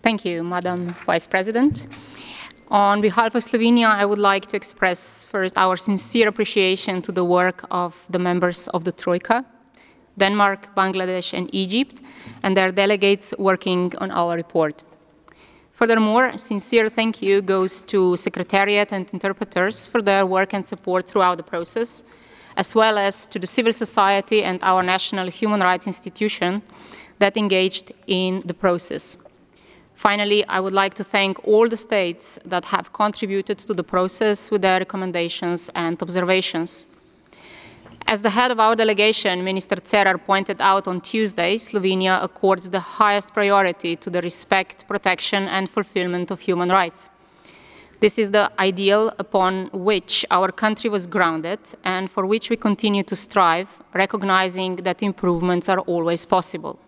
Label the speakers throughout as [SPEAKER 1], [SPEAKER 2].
[SPEAKER 1] Thank you, Madam Vice President. On behalf of Slovenia, I would like to express first our sincere appreciation to the work of the members of the Troika, Denmark, Bangladesh, and Egypt, and their delegates working on our report. Furthermore, a sincere thank you goes to Secretariat and interpreters for their work and support throughout the process, as well as to the civil society and our national human rights institution that engaged in the process. Finally, I would like to thank all the states that have contributed to the process with their recommendations and observations. As the head of our delegation, Minister Cerar pointed out on Tuesday, Slovenia accords the highest priority to the respect, protection, and fulfillment of human rights. This is the ideal upon which our country was grounded and for which we continue to strive, recognizing that improvements are always possible.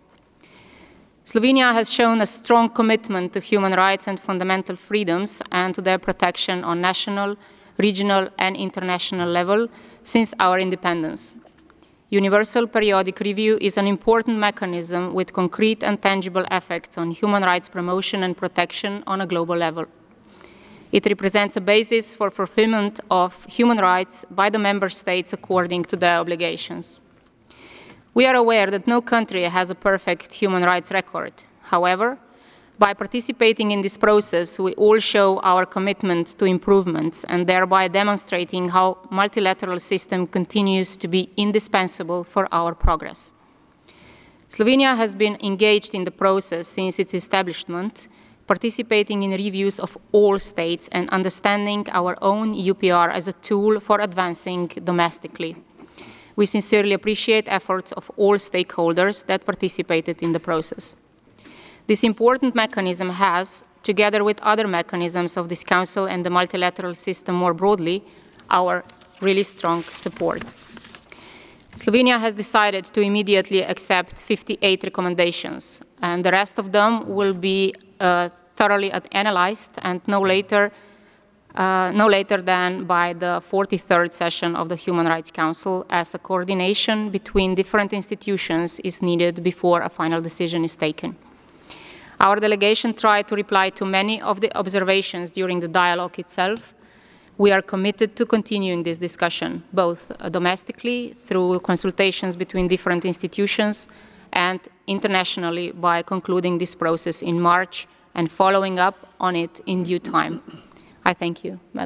[SPEAKER 1] Slovenia has shown a strong commitment to human rights and fundamental freedoms and to their protection on national, regional, and international level since our independence. Universal periodic review is an important mechanism with concrete and tangible effects on human rights promotion and protection on a global level. It represents a basis for fulfillment of human rights by the member states according to their obligations. We are aware that no country has a perfect human rights record. However, by participating in this process, we all show our commitment to improvements and thereby demonstrating how multilateral system continues to be indispensable for our progress. Slovenia has been engaged in the process since its establishment, participating in reviews of all states and understanding our own UPR as a tool for advancing domestically. We sincerely appreciate efforts of all stakeholders that participated in the process. This important mechanism has, together with other mechanisms of this Council and the multilateral system more broadly, our really strong support. Slovenia has decided to immediately accept 58 recommendations, and the rest of them will be thoroughly analyzed and no later than by the 43rd session of the Human Rights Council, as a coordination between different institutions is needed before a final decision is taken. Our delegation tried to reply to many of the observations during the dialogue itself. We are committed to continuing this discussion, both domestically through consultations between different institutions and internationally by concluding this process in March and following up on it in due time. I thank you, Madam